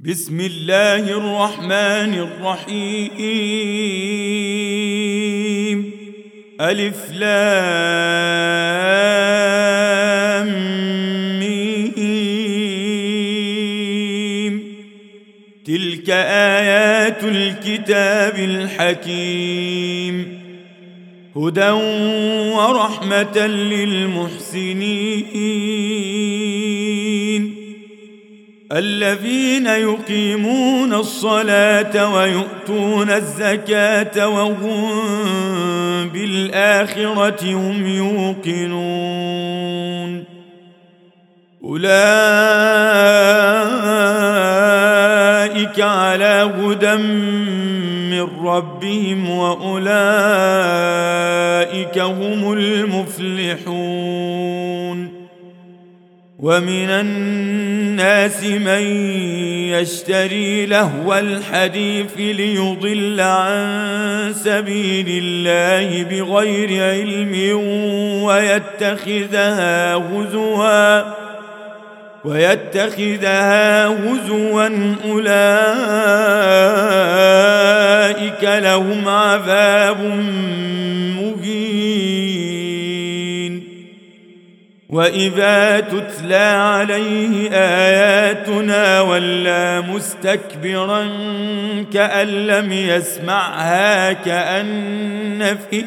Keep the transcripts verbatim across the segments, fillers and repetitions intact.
بسم الله الرحمن الرحيم. ألف لام ميم. تلك آيات الكتاب الحكيم، هدى ورحمة للمحسنين الذين يقيمون الصلاة ويؤتون الزكاة وهم بالآخرة هم يوقنون. أولئك على هدى من ربهم وأولئك هم المفلحون. ومن الناس من يشتري لهو الحديث ليضل عن سبيل الله بغير علم ويتخذها هزوا ويتخذها هزوا أولئك لهم عذاب مهين. وإذا تتلى عليه آياتنا ولى مستكبرا كأن لم يسمعها كأن في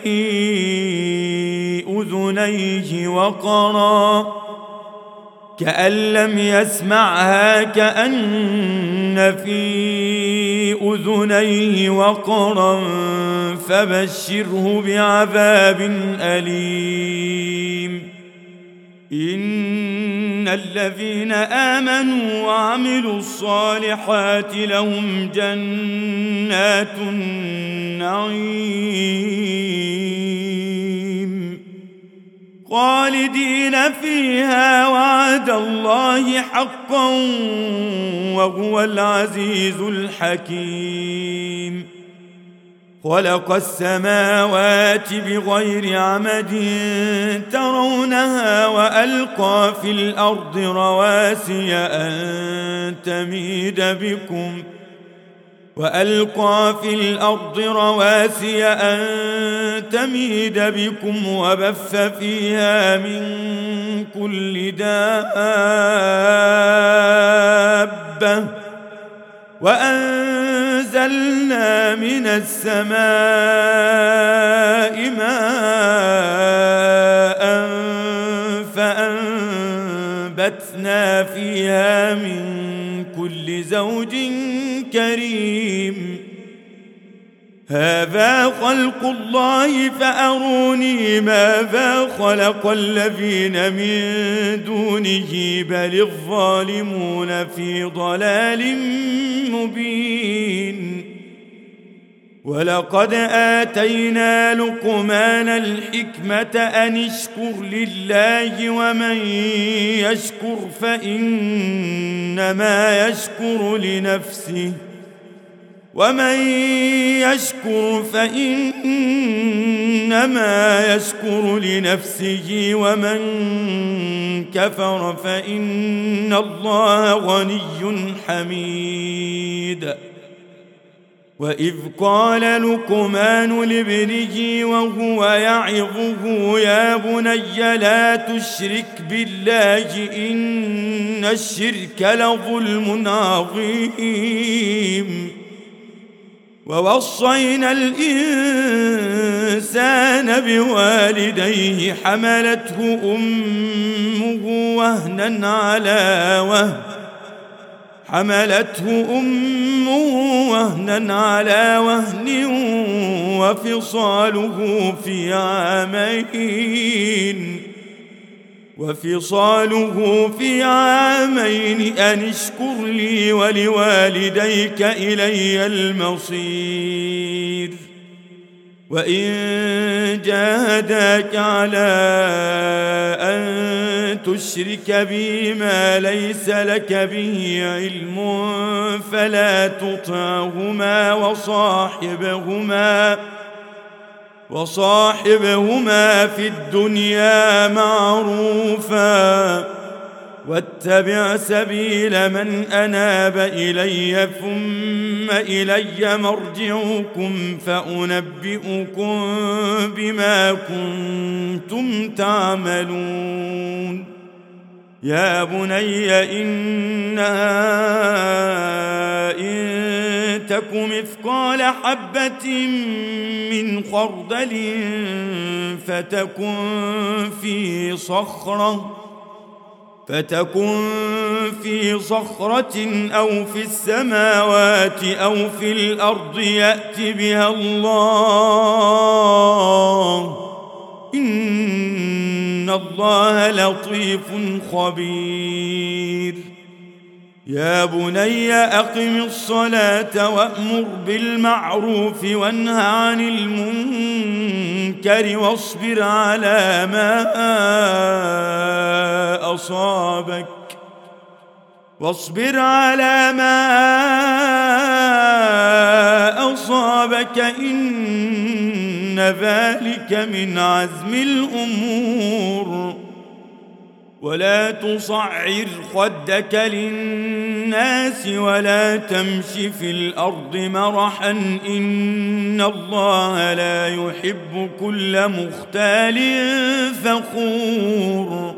أذنيه وقرا كأن لم يسمعها كأن في أذنيه وقرا فبشره بعذاب أليم. إن الذين آمنوا وعملوا الصالحات لهم جنات النعيم خالدين فيها وعد الله حقا وهو العزيز الحكيم. خلق السماوات بغير عمد ترونها وألقى في الأرض رواسي أن تميد بكم وألقى في الأرض رواسي أن تميد بكم وبث فيها من كل دابة وأنزلنا من السماء ماء فأنبتنا فيها من كل زوج كريم. هذا خلق الله فأروني ماذا خلق الذين من دونه بل الظالمون في ضلال مبين. ولقد آتينا لقمان الحكمة أن اشكر لله ومن يشكر فإنما يشكر لنفسه ومن يشكر فإنما يشكر لنفسه ومن كفر فإن الله غني حميد. وإذ قال لقمان لابنه وهو يعظه يا بني لا تشرك بالله إن الشرك لظلم عظيم. ووصينا الإنسان بوالديه حملته أمه وهنا على وهن حملته أمه وهنا على وهن وفصاله في عامين وفصاله في عامين أن اشكر لي ولوالديك إلي المصير. وإن جاهداك على أن تشرك بي ما ليس لك به علم فلا تطعهما وصاحبهما وصاحبهما في الدنيا معروفا واتبع سبيل من أناب إلي ثم إلي مرجعكم فأنبئكم بما كنتم تعملون يا بني إنها إن تك مثقال حبة من خردل فتكن في صخرة فتكن في صخرة أو في السماوات أو في الأرض يأت بها الله إن الله لطيف خبير يا بني أقم الصلاة وأمر بالمعروف وانه عن المنكر واصبر على ما أصابك واصبر على ما أصابك إن ذلك من عزم الأمور ولا تصعر خدك للناس ولا تمش في الأرض مرحا إن الله لا يحب كل مختال فخور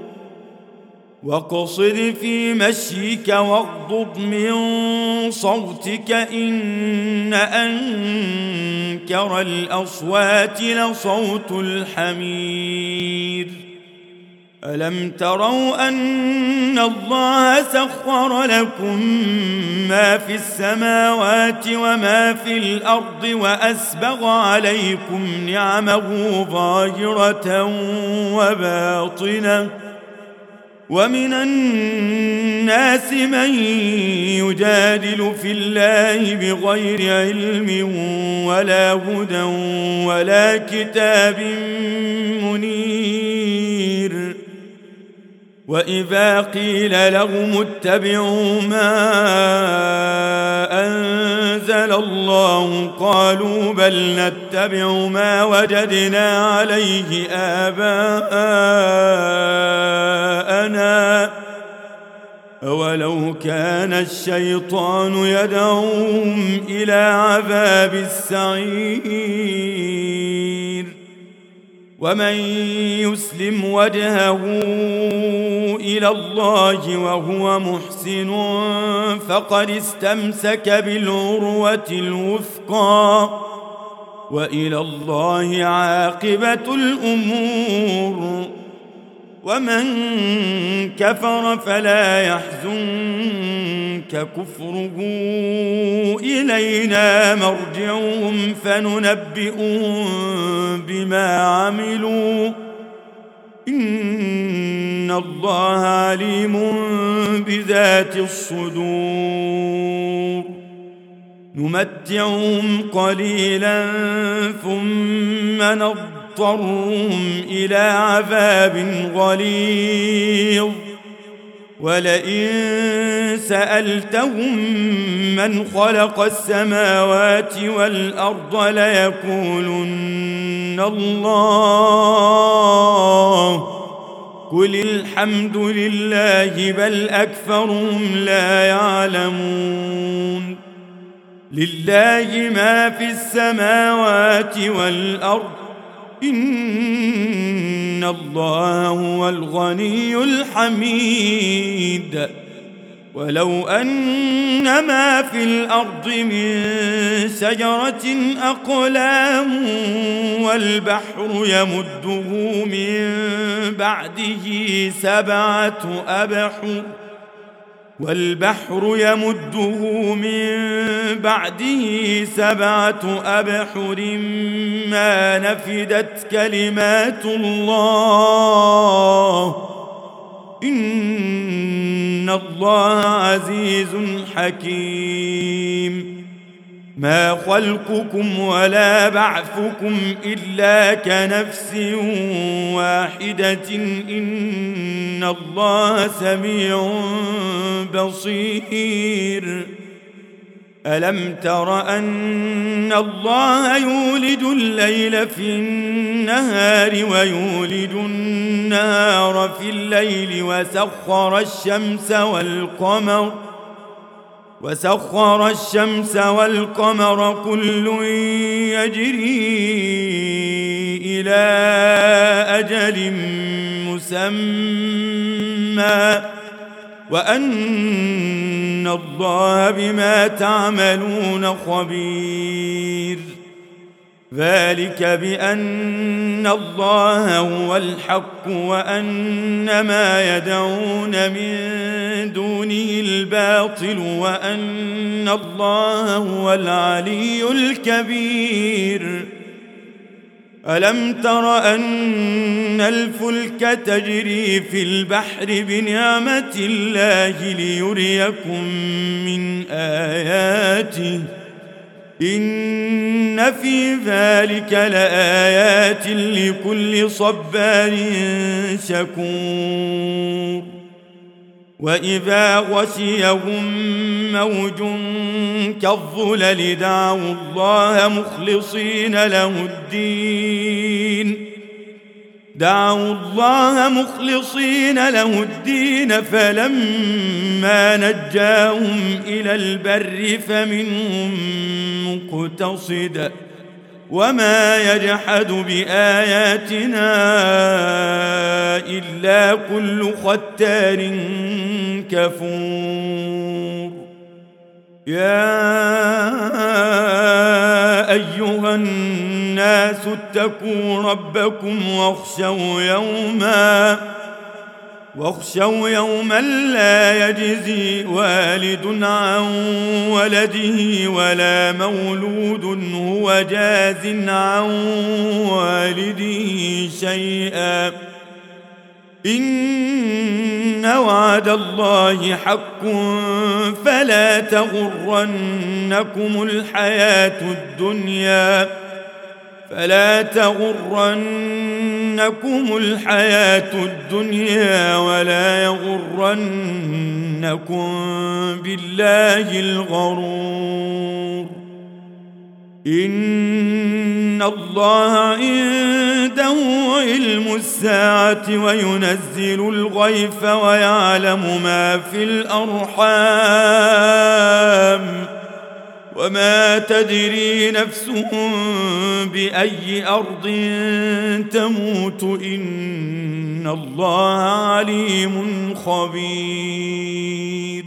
واقصد في مشيك واغضض من صوتك إن أنكر الأصوات لصوت الحمير ألم تروا أن الله سخر لكم ما في السماوات وما في الأرض وأسبغ عليكم نعمه ظاهرة وباطنة ومن الناس من يجادل في الله بغير علم ولا هدى ولا كتاب منير وإذا قيل لهم اتبعوا ما أنزل الله قالوا بل نتبع ما وجدنا عليه آباءنا أولو كان الشيطان يدعوهم إلى عذاب السعير ومن يسلم وجهه إلى الله وهو محسن فقد استمسك بالعروة الوثقى وإلى الله عاقبة الأمور ومن كفر فلا يحزنك كفره إلينا مرجعهم فننبئهم بما عملوا إن الله عليم بذات الصدور نمتعهم قليلا ثم نضطرهم إلى عذاب غليظ ولئن سألتهم من خلق السماوات والأرض ليقولن الله قل الحمد لله بل أكثرهم لا يعلمون لله ما في السماوات والأرض إن الله هو الغني الحميد ولو أن ما في الأرض من شجرة أقلام والبحر يمده من بعده سبعة أبحر والبحر يمده من بعده سبعة أبحر ما نفدت كلمات الله إن الله عزيز حكيم ما خلقكم ولا بعثكم إلا كنفس واحدة إن الله سميع بصير ألم تر أن الله يولج الليل في النهار ويولج النهار في الليل وسخر الشمس والقمر وسخر الشمس والقمر كل يجري إلى أجل مسمى وأن الله بما تعملون خبير ذلك بأن الله هو الحق وأن ما يدعون من دونه الباطل وأن الله هو العلي الكبير ألم تر أن الفلك تجري في البحر بنعمة الله ليريكم من آياته إن في ذلك لآيات لكل صبار شكور وإذا غشيهم موج كالظلل دعوا الله مخلصين له الدين دعوا الله مخلصين له الدين فلما نجاهم إلى البر فمنهم مقتصد وما يجحد بآياتنا إلا كل ختار كفور يا أيها الناس اتقوا ربكم واخشوا يوما واخشوا يوما لا يجزي والد عن ولده ولا مولود هو جاز عن والده شيئا إن وعد الله حق فلا تغرنكم الحياة الدنيا فلا تغرنكم الحياة الدنيا ولا يغرنكم بالله الغرور إن الله عنده علم الساعة وينزل الغيث ويعلم ما في الأرحام وما تدري نفس بأي أرض تموت إن الله عليم خبير